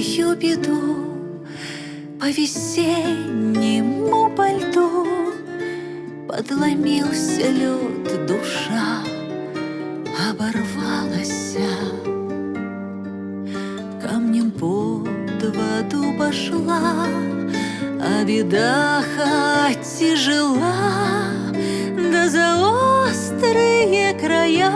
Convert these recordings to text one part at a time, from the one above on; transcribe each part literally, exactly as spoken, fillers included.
свою беду по весеннему по льду. Подломился лед, душа оборвалась, камнем под воду пошла, а беда хоть тяжела, да за острые края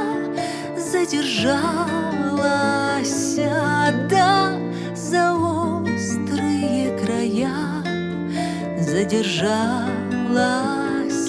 задержалась, да за острые края задержалась.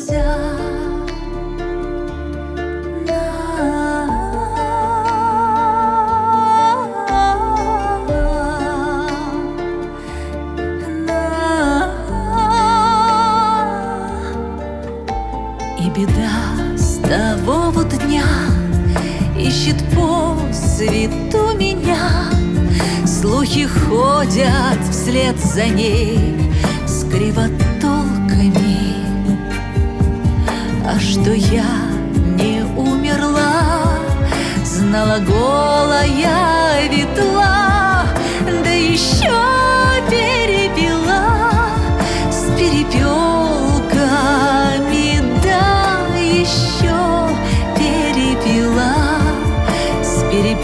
И беда с того вот дня ищет по свету меня. Слухи ходят вслед за ней с кривотолками. А что я не умерла, знала голая ветла, да еще перепила с перепелками, да еще перепила с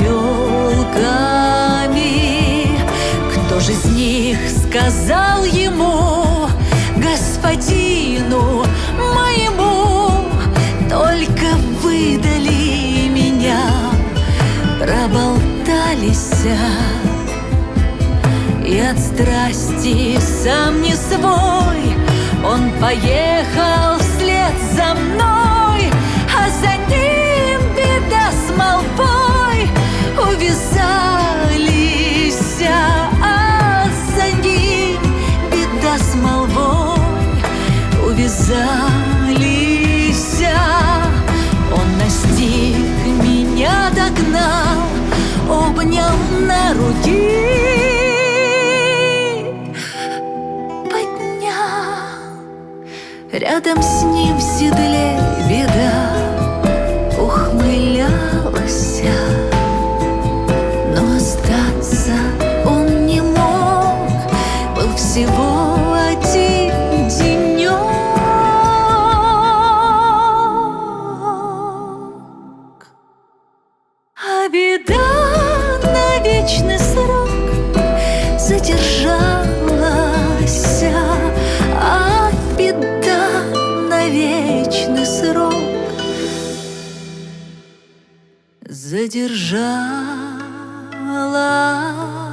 перепелками. Кто же из них сказал ему, господину моему, только выдали меня, проболтались, и от страсти сам не свой он поехал вслед за мной, а за ним беда с молвой увязались, а за ним беда с молвой увязались. Он настиг меня, догнал, обнял на руки, поднял. Рядом с ним в седле беда ухмылялась, но остаться он не мог, был всего один денек. А беда на вечный срок задержалась, а беда на вечный срок задержалась.